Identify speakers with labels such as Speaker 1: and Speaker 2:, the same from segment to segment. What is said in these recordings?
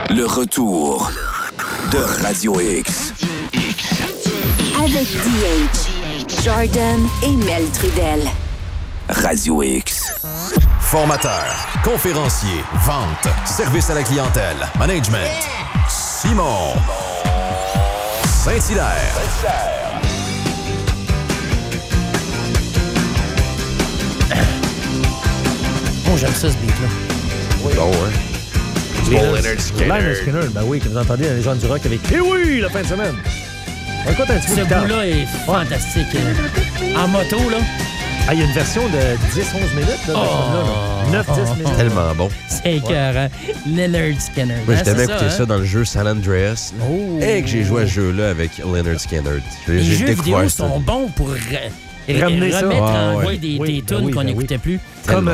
Speaker 1: Le retour de Radio X.
Speaker 2: Avec DH, Jordan et Mel Trudel.
Speaker 1: Radio X.
Speaker 3: Formateur, conférencier, vente, service à la clientèle, management. Simon Saint-Hilaire.
Speaker 4: Oh, j'aime ça, ce beat-là.
Speaker 3: Oui. Bon, ouais.
Speaker 5: Leonard Skinner, ben oui, que vous entendez dans les gens du rock avec oui, la fin de semaine. On écoute un petit peu
Speaker 4: Ce
Speaker 5: de temps.
Speaker 4: bout-là est fantastique. En moto, là.
Speaker 5: Ah, il y a une version de 10-11 minutes, là. 9-10 minutes.
Speaker 3: Tellement bon.
Speaker 4: C'est écœurant. Leonard Skinner.
Speaker 3: Moi, j'ai tellement
Speaker 4: c'est
Speaker 3: écouté ça
Speaker 4: hein?
Speaker 3: dans le jeu San Andreas.
Speaker 4: Oh.
Speaker 3: Et que j'ai joué à ce jeu-là avec Leonard Skinner.
Speaker 4: Les jeux
Speaker 3: découvert
Speaker 4: vidéo
Speaker 3: ça.
Speaker 4: sont bons pour
Speaker 5: Ramener ça.
Speaker 4: remettre
Speaker 3: Ah,
Speaker 4: en
Speaker 3: ouais.
Speaker 4: voie des
Speaker 5: Oui,
Speaker 4: tunes
Speaker 5: oui,
Speaker 4: qu'on
Speaker 5: ben
Speaker 4: n'écoutait plus.
Speaker 5: Comme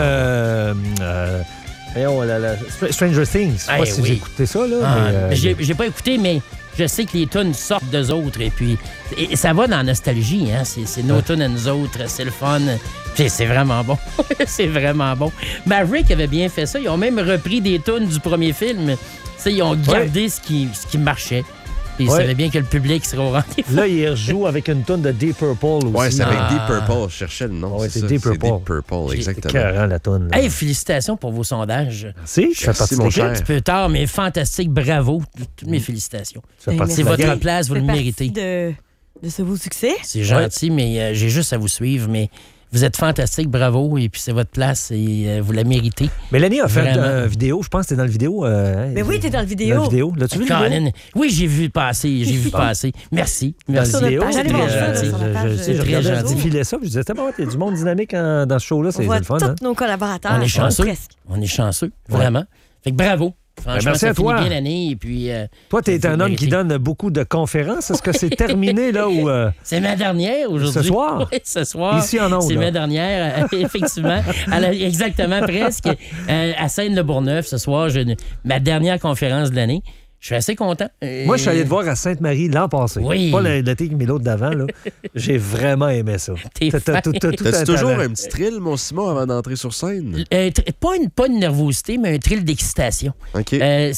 Speaker 3: Tellement.
Speaker 5: Stranger Things. Je sais pas si
Speaker 4: oui.
Speaker 5: j'ai écouté ça, là.
Speaker 4: Ah,
Speaker 5: mais,
Speaker 4: j'ai pas écouté, mais je sais que les tunes sortent d'eux autres. Et puis, ça va dans la nostalgie. Hein? C'est nos tunes à nous autres. C'est le fun. Puis c'est vraiment bon. C'est vraiment bon. Maverick avait bien fait ça. Ils ont même repris des tunes du premier film. T'sais, ils ont gardé ce qui marchait. Puis ils savaient bien que le public serait au rendez-vous.
Speaker 5: là, il rejoue avec une toune de Deep Purple aussi.
Speaker 3: Ouais, c'est avec
Speaker 4: Ah.
Speaker 3: Deep Purple. Je cherchais le nom.
Speaker 5: Ouais, c'est
Speaker 3: ça.
Speaker 5: Deep Purple.
Speaker 3: C'est Deep Purple, exactement.
Speaker 5: C'est écœurant, la toune. là.
Speaker 4: Hey, félicitations pour vos sondages.
Speaker 5: Si, je fais partie de
Speaker 3: mon
Speaker 5: l'équipe.
Speaker 3: cher.
Speaker 4: Un petit peu tard, mais fantastique. Bravo. Toutes mes félicitations.
Speaker 5: Je fais partie
Speaker 4: C'est
Speaker 5: de la
Speaker 4: votre
Speaker 5: gang.
Speaker 4: place, vous le
Speaker 6: Fait partie
Speaker 4: méritez.
Speaker 6: de ce beau succès.
Speaker 4: C'est gentil, mais j'ai juste à vous suivre. Mais vous êtes fantastique, bravo. Et puis c'est votre place et vous la méritez.
Speaker 5: Mélanie a fait
Speaker 4: Vraiment.
Speaker 5: une vidéo, je pense que c'était dans le vidéo.
Speaker 6: Mais oui, t'es dans le vidéo.
Speaker 5: Dans la vidéo. L'as-tu vu, le vidéo?
Speaker 4: Colin, oui, j'ai vu passer. Merci.
Speaker 5: Dans
Speaker 4: Merci.
Speaker 5: la
Speaker 6: Sur
Speaker 5: vidéo.
Speaker 6: notre page, allez voir ça,
Speaker 5: je
Speaker 6: sur la page,
Speaker 5: sais, je
Speaker 4: très
Speaker 5: regardais,
Speaker 4: gentil.
Speaker 5: je défilais ça, puis je disais, c'est bon, il y a du monde dynamique dans ce show-là,
Speaker 6: On
Speaker 5: c'est
Speaker 6: voit
Speaker 5: le fun.
Speaker 6: tous
Speaker 5: Hein?
Speaker 6: nos collaborateurs.
Speaker 4: On est chanceux.
Speaker 6: Presque.
Speaker 4: On est chanceux, vraiment. Fait que bravo. Franchement,
Speaker 5: merci
Speaker 4: ça
Speaker 5: à toi.
Speaker 4: finit bien l'année. Et puis,
Speaker 5: Toi, tu es
Speaker 4: vous
Speaker 5: un
Speaker 4: le
Speaker 5: homme qui
Speaker 4: méritez.
Speaker 5: donne beaucoup de conférences. Est-ce que c'est terminé, là, ou
Speaker 4: C'est ma dernière aujourd'hui.
Speaker 5: Ce soir?
Speaker 4: Oui, ce soir.
Speaker 5: Ici en ondes,
Speaker 4: C'est
Speaker 5: là.
Speaker 4: ma dernière, effectivement. Exactement, presque. À Seine-le-Bourgneuf, ce soir, ma dernière conférence de l'année. Je suis assez content.
Speaker 5: Moi, je suis allé te voir à Sainte-Marie l'an passé.
Speaker 4: Oui.
Speaker 5: Pas l'été, mais l'autre d'avant, là. J'ai vraiment aimé ça.
Speaker 4: T'es fin.
Speaker 5: tout
Speaker 3: T'as-tu
Speaker 5: un
Speaker 3: toujours
Speaker 5: talent.
Speaker 3: un petit thrill, mon Simon, avant d'entrer sur scène?
Speaker 4: Pas une nervosité, mais un thrill d'excitation.
Speaker 3: OK.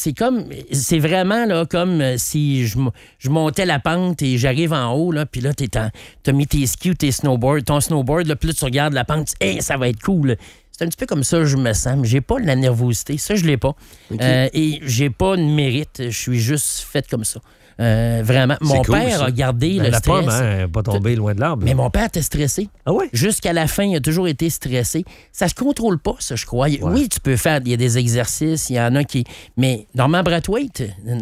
Speaker 4: C'est vraiment là, comme si je montais la pente et j'arrive en haut, là, puis là, t'as mis tes skis ou ton snowboard, là, puis là, tu regardes la pente, tu dis, hey, ça va être cool. C'est un petit peu comme ça que je me sens. Mais j'ai pas de la nervosité. Ça, je l'ai pas. Et j'ai pas de mérite. Je suis juste faite comme ça. Vraiment. Mon
Speaker 3: cool,
Speaker 4: père
Speaker 3: ça.
Speaker 4: a gardé
Speaker 5: Ben,
Speaker 4: le
Speaker 5: la
Speaker 4: stress.
Speaker 5: pomme, hein, elle n'est pas tombée loin de l'arbre.
Speaker 4: Mais mon père était stressé.
Speaker 5: Ah ouais?
Speaker 4: Jusqu'à la fin, il a toujours été stressé. Ça se contrôle pas, ça, je crois. Oui, tu peux faire... Il y a des exercices, il y en a qui... Mais Normand Brathwaite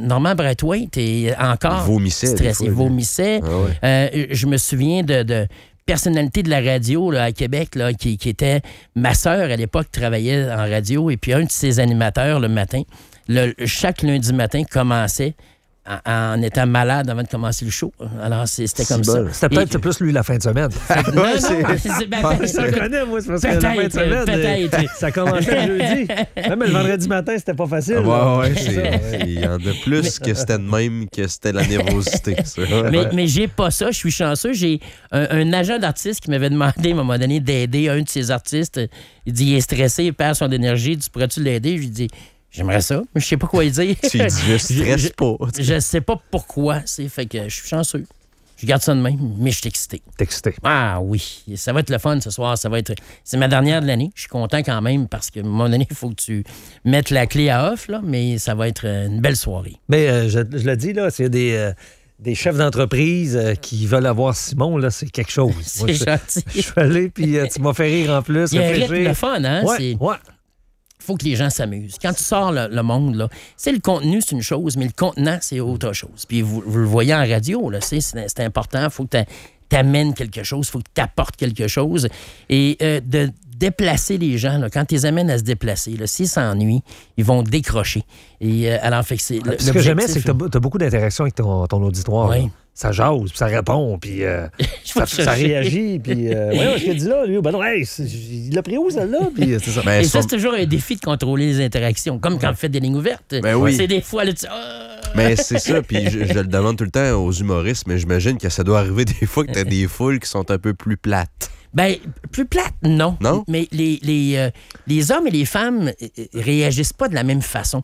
Speaker 4: est encore
Speaker 3: Vomissait, des
Speaker 4: stressé.
Speaker 3: fois,
Speaker 4: Il
Speaker 3: lui.
Speaker 4: vomissait.
Speaker 3: Ah ouais.
Speaker 4: Je me souviens de personnalité de la radio là, à Québec là, qui était... Ma sœur, à l'époque, travaillait en radio, et puis un de ses animateurs, le matin, chaque lundi matin, commençait en étant malade avant de commencer le show. Alors, c'était comme ça.
Speaker 5: C'était peut-être plus lui la fin de semaine.
Speaker 4: Non,
Speaker 3: Ouais, c'est-
Speaker 5: Je le connais, moi, c'est parce que la fin de
Speaker 4: Peut-être,
Speaker 5: semaine,
Speaker 4: peut-être.
Speaker 5: ça commençait le jeudi. Même le vendredi matin, c'était pas facile. là.
Speaker 3: Ouais,
Speaker 5: C'est ça, ouais.
Speaker 3: il y en a plus que c'était de même que c'était la nervosité. Ça. Ouais.
Speaker 4: Mais j'ai pas ça, je suis chanceux. J'ai un agent d'artiste qui m'avait demandé à un moment donné d'aider un de ses artistes. Il dit, il est stressé, il perd son énergie, tu pourrais-tu l'aider? Je lui dis, j'aimerais ça, mais je sais pas quoi lui dire.
Speaker 3: Tu lui dis, je stresse pas.
Speaker 4: Je sais pas pourquoi, fait que je suis chanceux. Je garde ça de même, mais je suis excité.
Speaker 5: T'es excité.
Speaker 4: Ah oui, ça va être le fun ce soir. C'est ma dernière de l'année. Je suis content quand même parce que à un moment donné, il faut que tu mettes la clé à off, là, mais ça va être une belle soirée.
Speaker 5: Mais je le dis, là, c'est des chefs d'entreprise qui veulent avoir Simon, là, c'est quelque chose.
Speaker 4: C'est
Speaker 5: Moi,
Speaker 4: gentil.
Speaker 5: je suis allé, puis tu m'as fait rire en plus.
Speaker 4: Il y a un rythme
Speaker 5: réfléchir.
Speaker 4: de fun, hein?
Speaker 5: Ouais, ouais.
Speaker 4: Il faut que les gens s'amusent. Quand tu sors le monde, là, le contenu, c'est une chose, mais le contenant, c'est autre chose. Puis vous le voyez en radio, là, c'est important. Il faut que tu amènes quelque chose, il faut que tu apportes quelque chose. Et de déplacer les gens, là, quand tu les amènes à se déplacer, là, s'ils s'ennuient, ils vont décrocher. Et alors, fait que c'est...
Speaker 5: Ce que j'aimais, c'est que tu as beaucoup d'interactions avec ton auditoire.
Speaker 4: Oui.
Speaker 5: là. Ça jase, puis ça répond, puis ça réagit, puis... voyons ce qu'il dit là, lui. Ben non, hey, il l'a pris où, celle-là? Puis c'est ça.
Speaker 3: Ben,
Speaker 4: Et ça, c'est toujours un défi de contrôler les interactions. Comme quand vous faites des lignes ouvertes.
Speaker 3: Ben oui.
Speaker 4: C'est des fois, là, tu dis, ah!
Speaker 3: Mais c'est ça, puis je le demande tout le temps aux humoristes, mais j'imagine que ça doit arriver des fois que tu as des foules qui sont un peu plus plates.
Speaker 4: Ben, plus plate, non.
Speaker 3: Non?
Speaker 4: Mais les hommes et les femmes réagissent pas de la même façon.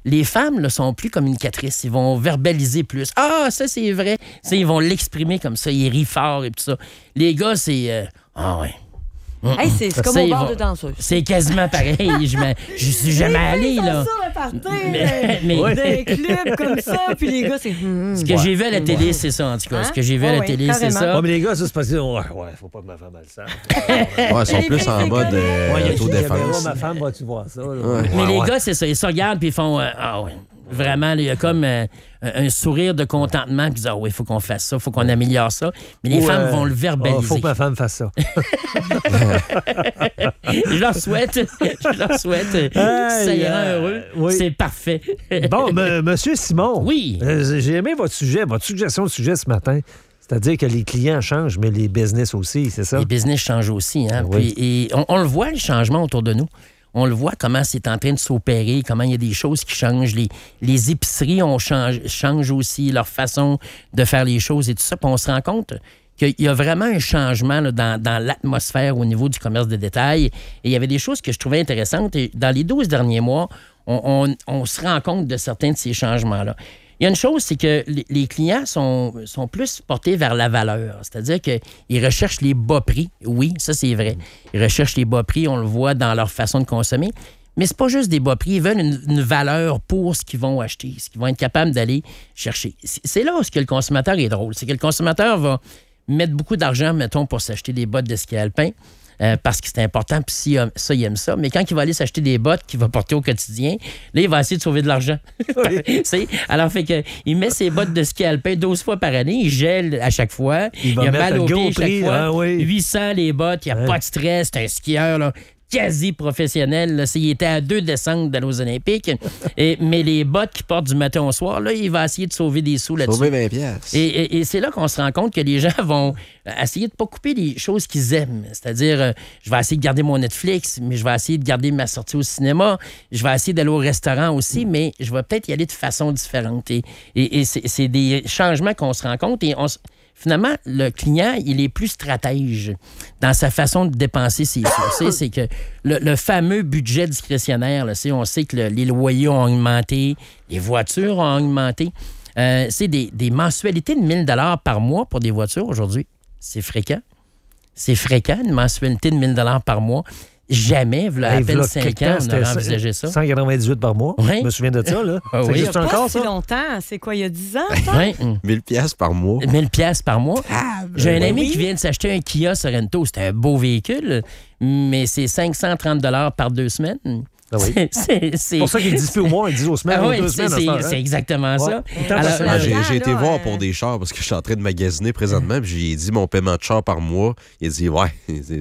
Speaker 4: Les femmes là, sont plus communicatrices. Ils vont verbaliser plus. Ah, ça, c'est vrai. Ils vont l'exprimer comme ça. Ils rient fort et tout ça. Les gars, c'est... ah ouais.
Speaker 6: Hey, c'est comme au bar de danseuse.
Speaker 4: C'est quasiment pareil. Je suis jamais allé, là.
Speaker 6: Ça, un party,
Speaker 4: mais
Speaker 6: des clubs comme ça, puis les gars, c'est...
Speaker 4: Ce que j'ai vu à la télé, c'est ça, en tout cas. Ce que j'ai vu à la télé, c'est ça.
Speaker 5: Ouais, mais les gars, ça, c'est parce que... Ouais, faut pas que ma femme elle le sache.
Speaker 3: Ouais, ils sont plus en mode autodéfense.
Speaker 5: Ma femme, vas-tu voir ça?
Speaker 4: Mais les gars, c'est ça. Ils se regardent, puis ils font... ah ouais. Vraiment, il y a comme un sourire de contentement, puis ils disent, ah oui, il faut qu'on fasse ça, il faut qu'on améliore ça. Mais les femmes vont le verbaliser.
Speaker 5: Il faut que ma femme fasse ça.
Speaker 4: Je leur souhaite. Ça ira heureux.
Speaker 5: Oui.
Speaker 4: C'est parfait.
Speaker 5: Bon, monsieur Simon.
Speaker 4: Oui.
Speaker 5: J'ai aimé votre suggestion de sujet ce matin. C'est-à-dire que les clients changent, mais les business aussi, c'est ça?
Speaker 4: Les business changent aussi. Hein?
Speaker 5: Oui.
Speaker 4: Puis, et on le voit, les changements autour de nous. On le voit comment c'est en train de s'opérer, comment il y a des choses qui changent. Les épiceries changent aussi leur façon de faire les choses et tout ça. Puis on se rend compte qu'il y a vraiment un changement là, dans l'atmosphère au niveau du commerce de détail. Et il y avait des choses que je trouvais intéressantes. Et dans les 12 derniers mois, on se rend compte de certains de ces changements-là. Il y a une chose, c'est que les clients sont plus portés vers la valeur. C'est-à-dire qu'ils recherchent les bas prix. Oui, ça, c'est vrai. Ils recherchent les bas prix, on le voit dans leur façon de consommer. Mais c'est pas juste des bas prix. Ils veulent une valeur pour ce qu'ils vont acheter, ce qu'ils vont être capables d'aller chercher. C'est là où le consommateur est drôle. C'est que le consommateur va mettre beaucoup d'argent, mettons, pour s'acheter des bottes de ski alpin. Parce que c'est important, puis si ça, il aime ça. Mais quand il va aller s'acheter des bottes qu'il va porter au quotidien, là, il va essayer de sauver de l'argent. Oui. Alors, fait que il met ses bottes de ski alpin 12 fois par année, il gèle à chaque fois, il a mal au pied chaque fois,
Speaker 5: hein, oui.
Speaker 4: 800 les bottes, il n'y a pas de stress, c'est un skieur, là, quasi professionnel. Là, il était à 2 descentes d'aller aux Olympiques. Mais les bottes qu'il porte du matin au soir, là, il va essayer de sauver des sous là-dessus.
Speaker 3: Sauver 20$.
Speaker 4: Et c'est là qu'on se rend compte que les gens vont essayer de ne pas couper les choses qu'ils aiment. C'est-à-dire, je vais essayer de garder mon Netflix, mais je vais essayer de garder ma sortie au cinéma. Je vais essayer d'aller au restaurant aussi, mais je vais peut-être y aller de façon différente. Et c'est des changements qu'on se rend compte. Et finalement, le client, il est plus stratège dans sa façon de dépenser ses sous. C'est que le fameux budget discrétionnaire, là, on sait que les loyers ont augmenté, les voitures ont augmenté. C'est des mensualités de 1 000 $ par mois pour des voitures aujourd'hui. C'est fréquent. C'est fréquent, une mensualité de 1 000 $ par mois. Jamais, il y a à peine 5 ans, on aurait envisagé ça.
Speaker 5: 198 par mois.
Speaker 4: Oui.
Speaker 5: Je me souviens de ça, là.
Speaker 4: Ah,
Speaker 5: ça
Speaker 4: oui.
Speaker 5: existe encore, ça?
Speaker 6: Si longtemps. C'est quoi, il y a 10 ans?
Speaker 4: Oui.
Speaker 3: 1000$ par mois.
Speaker 4: 1000$ par mois. J'ai un ami qui vient de s'acheter un Kia Sorento. C'est un beau véhicule, mais c'est 530 $ par 2 semaines.
Speaker 5: Ah oui.
Speaker 4: C'est
Speaker 5: pour ça qu'ils disent plus au mois, ils disent aux semaines ou 2 semaines.
Speaker 4: C'est exactement ça.
Speaker 3: Alors, j'ai été voir pour des chars parce que je suis en train de magasiner présentement. Puis j'ai dit mon paiement de char par mois. Il a dit ouais,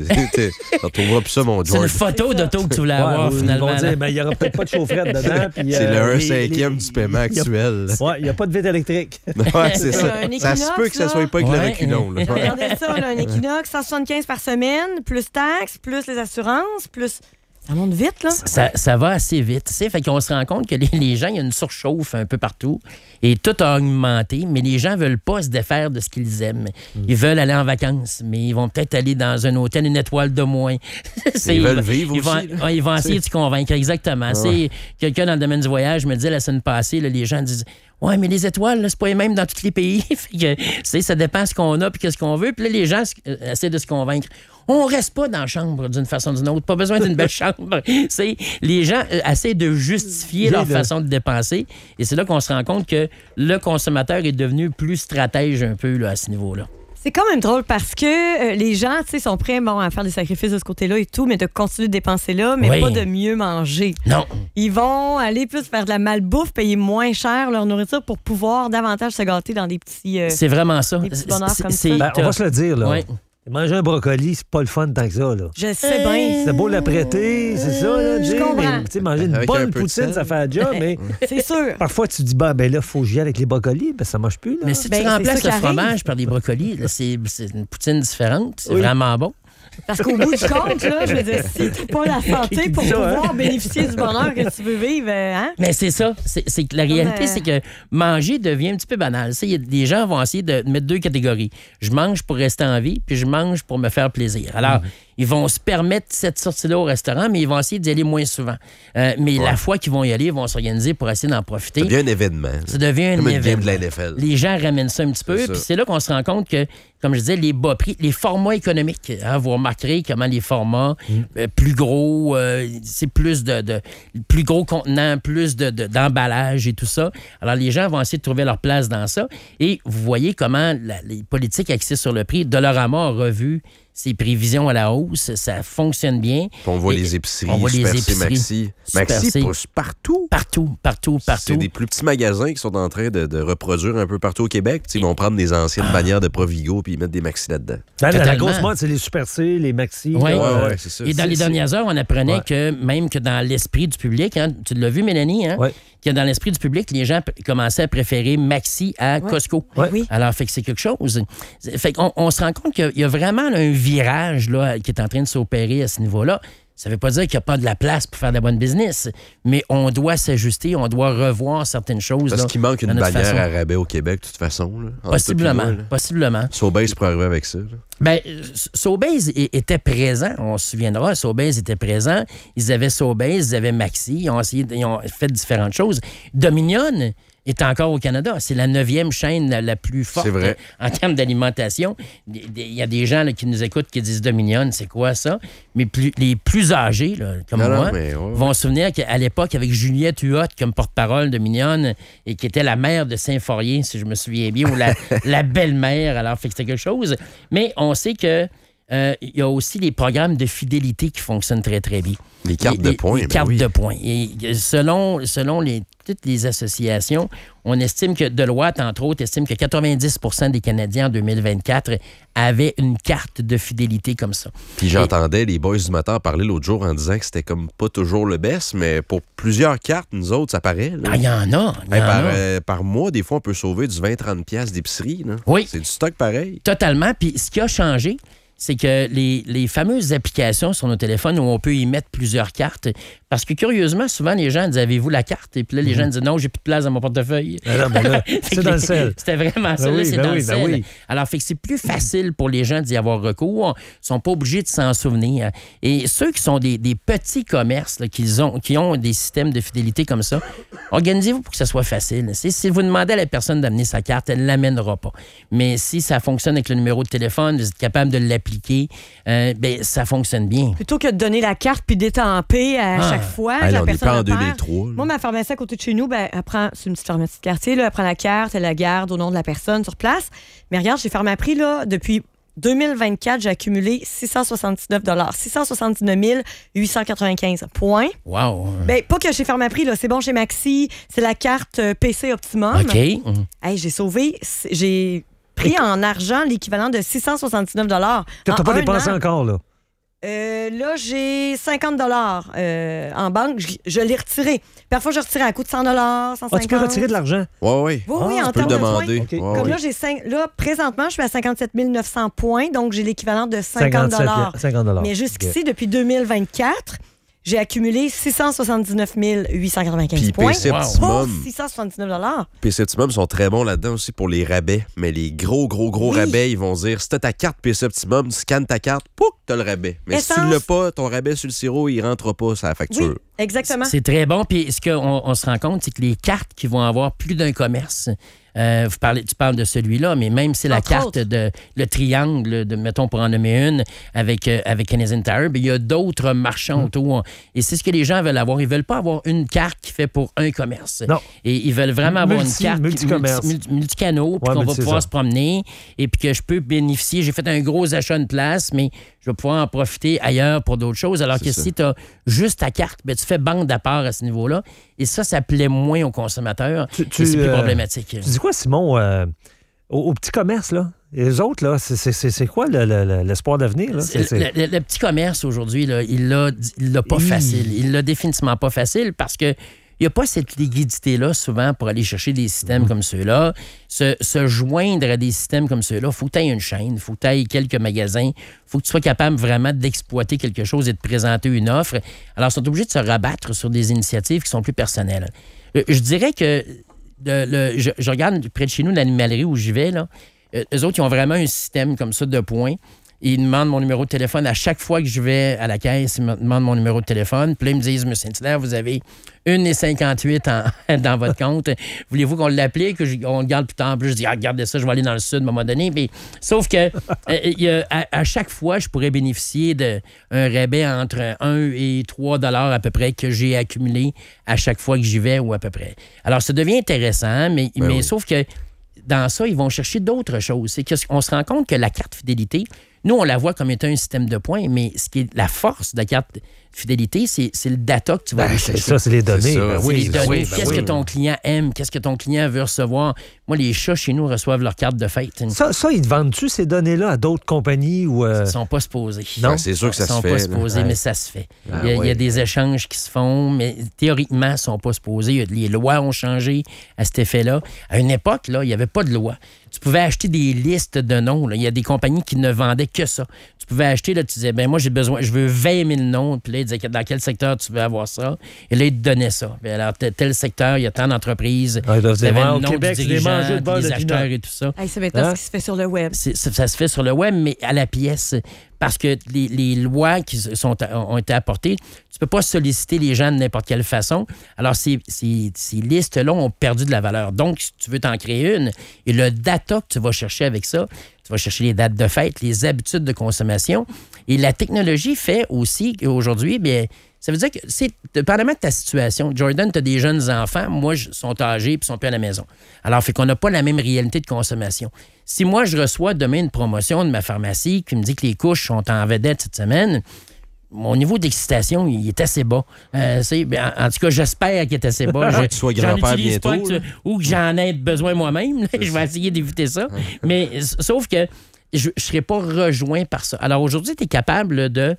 Speaker 3: on retrouvera plus ça, mon George.
Speaker 4: C'est une photo d'auto que tu voulais avoir finalement.
Speaker 5: Ils vont dire, il n'y aura peut-être pas de chaufferette dedans.
Speaker 3: C'est le 1/5 du paiement actuel.
Speaker 5: Oui, il n'y a pas de vitre électrique.
Speaker 3: Ouais, c'est ça. Ça se peut que ça soit pas avec le reculon.
Speaker 6: Regardez ça, là, un Equinox, 175 par semaine, plus taxes, plus les assurances, plus... Ça monte vite, là.
Speaker 4: Ça va assez vite. Fait qu'on se rend compte que les gens, il y a une surchauffe un peu partout et tout a augmenté, mais les gens ne veulent pas se défaire de ce qu'ils aiment. Ils veulent aller en vacances, mais ils vont peut-être aller dans un hôtel, une étoile de moins.
Speaker 3: Ils veulent vivre aussi.
Speaker 4: Ils vont essayer de se convaincre, exactement. Ouais. Quelqu'un dans le domaine du voyage me disait la semaine passée, là, les gens disent « Ouais, mais les étoiles, là, c'est pas les mêmes dans tous les pays. » Fait que, ça dépend de ce qu'on a et qu'est-ce qu'on veut. Puis là, les gens essaient de se convaincre. On reste pas dans la chambre d'une façon ou d'une autre. Pas besoin d'une belle chambre. Les gens essaient de justifier leur façon de dépenser. Et c'est là qu'on se rend compte que le consommateur est devenu plus stratège un peu là, à ce niveau-là.
Speaker 6: C'est quand même drôle parce que les gens, sont prêts à faire des sacrifices de ce côté-là et tout, mais de continuer de dépenser là, mais pas de mieux manger.
Speaker 4: Non.
Speaker 6: Ils vont aller plus faire de la malbouffe, payer moins cher leur nourriture pour pouvoir davantage se gâter dans des petits...
Speaker 4: c'est vraiment ça.
Speaker 6: Des petits bonheurs comme ça.
Speaker 5: On va se le dire, là.
Speaker 4: Ouais.
Speaker 5: Manger un brocoli, c'est pas le fun tant que ça, là.
Speaker 6: Je sais bien.
Speaker 5: C'est beau l'apprêter, c'est ça, là.
Speaker 6: Je comprends.
Speaker 5: Mais, manger une bonne poutine, ça fait un job, mais...
Speaker 6: C'est sûr.
Speaker 5: Parfois, tu te dis, là, il faut que j'y aille avec les brocolis, ça marche plus, là.
Speaker 4: Mais si tu remplaces le fromage par des brocolis, là, c'est une poutine différente. C'est vraiment bon.
Speaker 6: Parce qu'au bout du compte, là, je veux dire, si t'as pas la santé pour pouvoir bénéficier du bonheur que tu veux vivre, hein?
Speaker 4: Mais c'est ça. C'est que la réalité, c'est que manger devient un petit peu banal. Des gens vont essayer de mettre 2 catégories. Je mange pour rester en vie, puis je mange pour me faire plaisir. Alors, Ils vont se permettre cette sortie-là au restaurant, mais ils vont essayer d'y aller moins souvent. Mais la fois qu'ils vont y aller, ils vont s'organiser pour essayer d'en profiter.
Speaker 3: Ça devient un événement.
Speaker 4: Ça devient un
Speaker 3: comme une
Speaker 4: événement.
Speaker 3: game de la NFL.
Speaker 4: Les gens ramènent ça un petit peu,
Speaker 3: C'est ça.
Speaker 4: puis c'est là qu'on se rend compte que, comme je disais, les bas prix, les formats économiques, hein, vous remarquerez comment les formats plus gros, c'est plus de plus gros contenants, plus d'emballage et tout ça. Alors, les gens vont essayer de trouver leur place dans ça. Et vous voyez comment les politiques axées sur le prix, Dollarama a revu ses prévisions à la hausse. Ça fonctionne bien.
Speaker 3: Puis on voit les épiceries,
Speaker 4: on voit les
Speaker 3: Super C,
Speaker 4: épiceries.
Speaker 3: Maxi.
Speaker 4: Super
Speaker 3: Maxi
Speaker 4: C.
Speaker 3: pousse partout.
Speaker 4: Partout.
Speaker 3: C'est des plus petits magasins qui sont en train de reproduire un peu partout au Québec. Ils vont prendre des anciennes bannières de Provigo puis ils mettent des Maxi là-dedans.
Speaker 5: La
Speaker 4: Totalement.
Speaker 5: grosse mode, c'est les Super C, les Maxi.
Speaker 4: Oui.
Speaker 3: Ouais, c'est ça.
Speaker 4: Et dans les dernières heures, on apprenait que même que dans l'esprit du public, hein, tu l'as vu, Mélanie, hein,
Speaker 5: Ouais.
Speaker 4: que dans l'esprit du public, les gens commençaient à préférer Maxi à Costco.
Speaker 5: Ouais.
Speaker 6: Oui.
Speaker 4: Alors, fait que c'est quelque chose. Fait qu'on on se rend compte qu'il y a vraiment là, un virage là, qui est en train de s'opérer à ce niveau-là. Ça ne veut pas dire qu'il n'y a pas de la place pour faire de la bonne business, mais on doit s'ajuster, on doit revoir certaines choses.
Speaker 3: Parce
Speaker 4: là,
Speaker 3: qu'il manque une
Speaker 4: dans notre
Speaker 3: bannière
Speaker 4: façon.
Speaker 3: à rabais au Québec, de toute façon. Là, entre
Speaker 4: Possiblement,
Speaker 3: toi et moi, là.
Speaker 4: possiblement.
Speaker 3: Sobeys pourrait arriver avec ça. Là.
Speaker 4: Bien, Sobeys était présent, on se souviendra, Sobeys était présent. Ils avaient Sobeys, ils avaient Maxi, ils ont fait différentes choses. Dominion est encore au Canada. C'est la 9e chaîne la plus forte
Speaker 3: C'est vrai.
Speaker 4: en termes d'alimentation. Il y a des gens là, qui nous écoutent qui disent Dominion, c'est quoi ça? Mais les plus âgés, là, comme
Speaker 3: Non,
Speaker 4: moi,
Speaker 3: mais ouais.
Speaker 4: vont se souvenir qu'à l'époque, avec Juliette Huot comme porte-parole de Mignonne et qui était la mère de Saint-Forien, si je me souviens bien, ou la belle-mère, alors fait que c'était quelque chose. Mais on sait que il y a aussi les programmes de fidélité qui fonctionnent très, très bien.
Speaker 3: Les cartes de points.
Speaker 4: Les
Speaker 3: ben
Speaker 4: cartes
Speaker 3: oui.
Speaker 4: de points. Et selon toutes les associations, on estime que Deloitte, entre autres, estime que 90 des Canadiens en 2024 avaient une carte de fidélité comme ça.
Speaker 3: Puis j'entendais les boys du matin parler l'autre jour en disant que c'était comme pas toujours le best, mais pour plusieurs cartes, nous autres, ça paraît. là.
Speaker 4: Ah, il y en a. il y en a.
Speaker 3: Par mois, des fois, on peut sauver du 20-30$ d'épicerie. Là.
Speaker 4: Oui.
Speaker 3: C'est du stock pareil.
Speaker 4: Totalement. Puis ce qui a changé, c'est que les fameuses applications sur nos téléphones où on peut y mettre plusieurs cartes, parce que curieusement, souvent, les gens disent « Avez-vous la carte? » Et puis là, les gens disent « Non, j'ai plus de place dans mon portefeuille. »
Speaker 5: Non, mais là, c'est dans le sel.
Speaker 4: C'était vraiment ça,
Speaker 5: Ben
Speaker 4: là,
Speaker 5: oui,
Speaker 4: c'est
Speaker 5: ben
Speaker 4: dans
Speaker 5: oui,
Speaker 4: le
Speaker 5: ben
Speaker 4: sel.
Speaker 5: oui.
Speaker 4: Alors, fait que c'est plus facile pour les gens d'y avoir recours. Ils ne sont pas obligés de s'en souvenir. Et ceux qui sont des petits commerces là, qui ont des systèmes de fidélité comme ça, organisez-vous pour que ça soit facile. Si vous demandez à la personne d'amener sa carte, elle ne l'amènera pas. Mais si ça fonctionne avec le numéro de téléphone, vous êtes capable de l'appliquer, ben, ça fonctionne bien.
Speaker 6: Plutôt que de donner la carte puis d'étamper à chaque fois.
Speaker 3: Hey,
Speaker 6: que la
Speaker 3: on n'est
Speaker 6: personne
Speaker 3: pas en
Speaker 6: le perd.
Speaker 3: 2003. là.
Speaker 6: Moi, ma pharmacie à côté de chez nous, ben, elle prend, c'est une petite pharmacie de quartier, là, elle prend la carte, elle la garde au nom de la personne sur place. Mais regarde, j'ai Pharmaprix, là, depuis 2024, j'ai accumulé 679 679 895 points.
Speaker 4: Wow!
Speaker 6: Ben, pas que chez Pharmaprix, là, c'est bon chez Maxi, c'est la carte PC Optimum.
Speaker 4: OK.
Speaker 6: Hey, j'ai pris en argent l'équivalent de 679
Speaker 5: T'as pas dépensé encore, là.
Speaker 6: Là, j'ai 50 en banque. Je l'ai retiré. Parfois, je retire à coût de 100 150
Speaker 5: Ah, tu peux retirer de l'argent?
Speaker 3: Oui.
Speaker 6: Oui, en
Speaker 3: Tu peux le
Speaker 6: termes de points.
Speaker 3: demander.
Speaker 5: OK.
Speaker 3: Ouais,
Speaker 6: Comme
Speaker 3: ouais.
Speaker 6: là, présentement, je suis à 57 900 points, donc j'ai l'équivalent de 50
Speaker 5: 50
Speaker 6: Mais jusqu'ici, depuis 2024, j'ai accumulé 679 895
Speaker 3: Puis
Speaker 6: points.
Speaker 3: PC
Speaker 6: Pour
Speaker 3: Optimum.
Speaker 6: 679
Speaker 3: PC Optimum sont très bons là-dedans aussi pour les rabais. Mais les gros
Speaker 6: Oui.
Speaker 3: rabais, ils vont dire si t'as ta carte PC Optimum, tu scannes ta carte, pouc, t'as le rabais. Mais si tu
Speaker 6: Essence.
Speaker 3: l'as pas, ton rabais sur le sirop, il rentre pas sur la facture.
Speaker 6: Oui, exactement.
Speaker 4: C'est très bon. Puis ce qu'on se rend compte, c'est que les cartes qui vont avoir plus d'un commerce, tu parles de celui-là, mais même si la
Speaker 6: Entre
Speaker 4: carte
Speaker 6: autres.
Speaker 4: de le triangle, mettons pour en nommer une, avec Canadian Tire, bien, il y a d'autres marchands autour. Et c'est ce que les gens veulent avoir. Ils veulent pas avoir une carte qui fait pour un commerce.
Speaker 5: Non.
Speaker 4: Et ils veulent vraiment avoir une carte
Speaker 5: multicommerce.
Speaker 4: multicanaux, puis
Speaker 5: Ouais,
Speaker 4: qu'on
Speaker 5: mais
Speaker 4: va
Speaker 5: c'est
Speaker 4: pouvoir
Speaker 5: ça.
Speaker 4: se promener et puis que je peux bénéficier. J'ai fait un gros achat de place, mais je vais pouvoir en profiter ailleurs pour d'autres choses. Alors que
Speaker 3: ça.
Speaker 4: si tu as juste ta carte, ben, tu fais bande à part à ce niveau-là. Et ça plaît moins aux consommateurs.
Speaker 5: Tu-
Speaker 4: et c'est plus problématique.
Speaker 5: Tu dis quoi, Simon, aux petits commerces, là? Et les autres, là, c'est quoi l'espoir d'avenir? Là?
Speaker 4: Le petit commerce aujourd'hui, là, il l'a pas facile. Il l'a définitivement pas facile parce que il n'y a pas cette liquidité-là souvent pour aller chercher des systèmes comme ceux-là. Se joindre à des systèmes comme ceux-là, il faut que tu aies une chaîne, il faut que tu aies quelques magasins, il faut que tu sois capable vraiment d'exploiter quelque chose et de présenter une offre. Alors, ils sont obligés de se rabattre sur des initiatives qui sont plus personnelles. Je dirais que je regarde près de chez nous l'animalerie où j'y vais, là. Eux autres, ils ont vraiment un système comme ça de points. Ils demandent mon numéro de téléphone. À chaque fois que je vais à la caisse, ils me demandent mon numéro de téléphone. Puis là, ils me disent, M. Saint-Hilaire, vous avez 1,58 dans votre compte. Voulez-vous qu'on l'applique, qu'on le garde plus tard? Puis je dis, regardez ça, je vais aller dans le sud à un moment donné. Puis, sauf que à chaque fois, je pourrais bénéficier d'un rabais entre 1 et 3 $ à peu près que j'ai accumulé à chaque fois que j'y vais ou à peu près. Alors, ça devient intéressant, mais
Speaker 3: oui.
Speaker 4: Sauf que dans ça, ils vont chercher d'autres choses. C'est qu'on se rend compte que la carte fidélité, nous, on la voit comme étant un système de points, mais ce qui est la force de la carte fidélité, c'est le data que tu vas aller chercher.
Speaker 5: C'est ça, c'est les données.
Speaker 3: C'est ça.
Speaker 5: Ben
Speaker 4: C'est
Speaker 5: oui,
Speaker 4: les
Speaker 5: ben
Speaker 4: données.
Speaker 5: oui, ben
Speaker 4: Qu'est-ce
Speaker 5: oui.
Speaker 4: que ton client aime? Qu'est-ce que ton client veut recevoir? Moi, les chats chez nous reçoivent leur carte de fête.
Speaker 5: Ça, ils te vendent-tu ces données-là à d'autres compagnies ou
Speaker 4: Ils ne sont pas supposés.
Speaker 5: Non.
Speaker 3: Ouais, c'est sûr que ça
Speaker 4: Ils
Speaker 3: se
Speaker 4: sont
Speaker 3: fait.
Speaker 4: pas
Speaker 3: là.
Speaker 4: supposés,
Speaker 5: Ouais.
Speaker 4: mais ça se fait.
Speaker 3: Ah,
Speaker 4: il y a
Speaker 3: ouais.
Speaker 4: des échanges qui se font, mais théoriquement, ils ne sont pas supposés. Les lois ont changé à cet effet-là. À une époque, là, il n'y avait pas de loi. Tu pouvais acheter des listes de noms. Là. Il y a des compagnies qui ne vendaient que ça. Tu pouvais acheter, là, tu disais, moi, je veux 20 000 noms. Puis là, ils disaient dans quel secteur tu veux avoir ça. Et là, ils te donnaient ça. Puis alors, tel secteur, il y a tant d'entreprises.
Speaker 5: Ah, ils doivent dire,
Speaker 4: T'avais
Speaker 5: ouais,
Speaker 4: le
Speaker 5: au
Speaker 4: nom
Speaker 5: Québec,
Speaker 4: du
Speaker 5: c'est des
Speaker 4: dirigeant,
Speaker 5: mangeux de beurre
Speaker 4: des
Speaker 5: de
Speaker 4: acheteurs
Speaker 5: pinot.
Speaker 4: et tout ça.
Speaker 6: Hey, c'est maintenant
Speaker 5: Hein?
Speaker 6: ce qui se fait sur le web.
Speaker 4: Ça se fait sur le web, mais à la pièce, parce que les lois qui ont été apportées, tu peux pas solliciter les gens de n'importe quelle façon. Alors, ces listes-là ont perdu de la valeur. Donc, si tu veux t'en créer une, et le data que tu vas chercher avec ça, tu vas chercher les dates de fête, les habitudes de consommation. Et la technologie fait aussi qu'aujourd'hui, bien, ça veut dire que c'est dépendamment de ta situation. Jordan, tu as des jeunes enfants, moi, ils sont âgés et ils sont plus à la maison. Alors, fait qu'on n'a pas la même réalité de consommation. Si moi, je reçois demain une promotion de ma pharmacie qui me dit que les couches sont en vedette cette semaine, mon niveau d'excitation, il est assez bas. En tout cas, j'espère qu'il est assez bas.
Speaker 3: Que tu sois grand-père bientôt.
Speaker 4: Ou que j'en ai besoin moi-même. Là. Je vais essayer d'éviter ça. Mais sauf que je ne serai pas rejoint par ça. Alors aujourd'hui, tu es capable de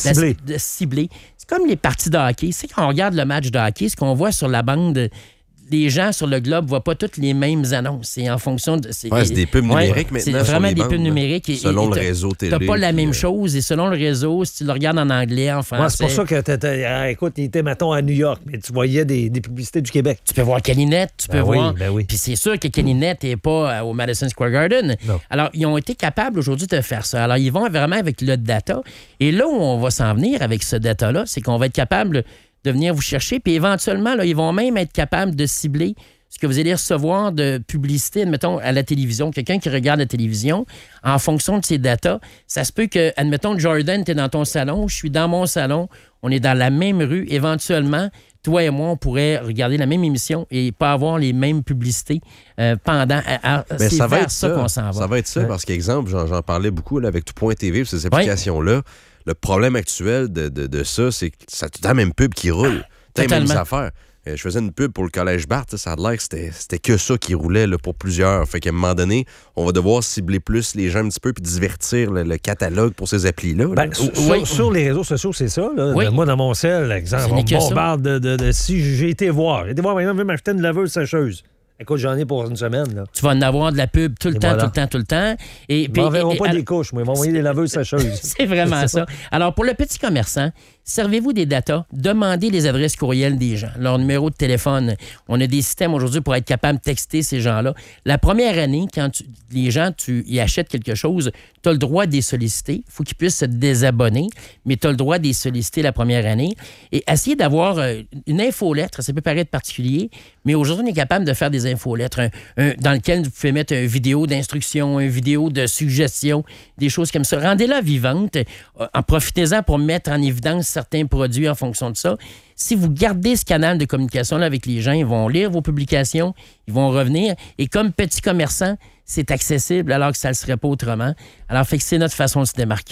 Speaker 4: cibler. C'est comme les parties de hockey. C'est quand on regarde le match de hockey, ce qu'on voit sur la bande, les gens sur le globe ne voient pas toutes les mêmes annonces. C'est en fonction de...
Speaker 3: C'est des pubs numériques maintenant.
Speaker 4: C'est vraiment des pubs numériques.
Speaker 3: Selon le réseau télé.
Speaker 4: Tu n'as pas la même chose. Et selon le réseau, si tu le regardes en anglais, en français...
Speaker 5: Ouais, c'est pour ça que, écoute, il était, mettons, à New York, mais tu voyais des publicités du Québec.
Speaker 4: Tu peux voir Calinette, tu peux voir...
Speaker 5: Ben oui.
Speaker 4: Puis c'est sûr que Calinette n'est pas au Madison Square Garden.
Speaker 5: Non.
Speaker 4: Alors, ils ont été capables aujourd'hui de faire ça. Alors, ils vont vraiment avec le data. Et là où on va s'en venir avec ce data-là, c'est qu'on va être capable de venir vous chercher. Puis éventuellement, là, ils vont même être capables de cibler ce que vous allez recevoir de publicité, admettons, à la télévision. Quelqu'un qui regarde la télévision, en fonction de ses datas, ça se peut que, admettons, Jordan, tu es dans ton salon, je suis dans mon salon, on est dans la même rue. Éventuellement, toi et moi, on pourrait regarder la même émission et pas avoir les mêmes publicités pendant...
Speaker 3: Mais
Speaker 4: c'est
Speaker 3: ça va
Speaker 4: vers
Speaker 3: être
Speaker 4: ça qu'on s'en va.
Speaker 3: Ça va être ça, parce qu'exemple, j'en parlais beaucoup là, avec Tout.tv, ces applications-là. Le problème actuel de ça, c'est que ça te donne la même pub qui roule. T'as les mêmes affaires. Je faisais une pub pour le Collège Barthes, ça a l'air que c'était que ça qui roulait là, pour plusieurs. Fait qu'à un moment donné, on va devoir cibler plus les gens un petit peu puis divertir le catalogue pour ces applis-là.
Speaker 5: Ben, sur les réseaux sociaux, c'est ça. Là.
Speaker 4: Oui.
Speaker 5: Moi, dans mon sel, exemple, on
Speaker 4: que
Speaker 5: me
Speaker 4: ça.
Speaker 5: bombarde de si j'ai été voir. J'ai été voir, maintenant, je veux m'acheter une laveuse sécheuse. Écoute, j'en ai pour une semaine. Là.
Speaker 4: Tu vas en avoir de la pub tout le temps,
Speaker 5: voilà.
Speaker 4: tout le temps. Et
Speaker 5: Ils m'enverront pas des couches, moi. Ils vont envoyer des laveuses sécheuses.
Speaker 4: C'est vraiment ça. Alors, pour le petit commerçant, servez-vous des datas, demandez les adresses courriels des gens, leur numéro de téléphone. On a des systèmes aujourd'hui pour être capable de texter ces gens-là. La première année, quand les gens y achètent quelque chose, tu as le droit de les solliciter. Il faut qu'ils puissent se désabonner, mais tu as le droit de les solliciter la première année. Et essayer d'avoir une infolettre, ça peut paraître particulier, mais aujourd'hui, on est capable de faire des infolettres dans lesquelles vous pouvez mettre une vidéo d'instruction, une vidéo de suggestion, des choses comme ça. Rendez-la vivante. En profitez-en pour mettre en évidence certains produits en fonction de ça. Si vous gardez ce canal de communication-là avec les gens, ils vont lire vos publications, ils vont revenir. Et comme petit commerçant, c'est accessible alors que ça ne le serait pas autrement. Alors, fait que c'est notre façon de se démarquer.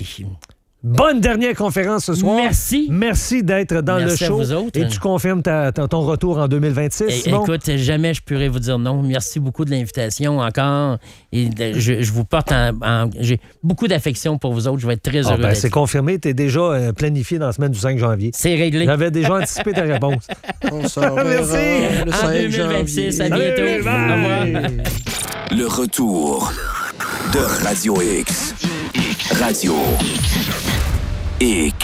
Speaker 5: Bonne dernière conférence ce soir.
Speaker 4: Merci.
Speaker 5: Merci d'être dans
Speaker 4: Merci
Speaker 5: le show.
Speaker 4: à vous autres.
Speaker 5: Et tu confirmes ton retour en 2026, Simon?
Speaker 4: Écoute, jamais je pourrais vous dire non. Merci beaucoup de l'invitation encore. Et je vous porte j'ai beaucoup d'affection pour vous autres. Je vais être très heureux.
Speaker 5: Ben,
Speaker 4: d'être
Speaker 5: c'est
Speaker 4: là.
Speaker 5: confirmé. Tu es déjà planifié dans la semaine du 5 janvier.
Speaker 4: C'est réglé.
Speaker 5: J'avais déjà anticipé ta réponse.
Speaker 3: On s'en verra
Speaker 5: Merci.
Speaker 3: le
Speaker 4: En
Speaker 3: 5
Speaker 4: 2026, à
Speaker 3: janvier.
Speaker 4: bientôt.
Speaker 5: Bye.
Speaker 4: Au revoir.
Speaker 1: Le retour de Radio X. Radio X.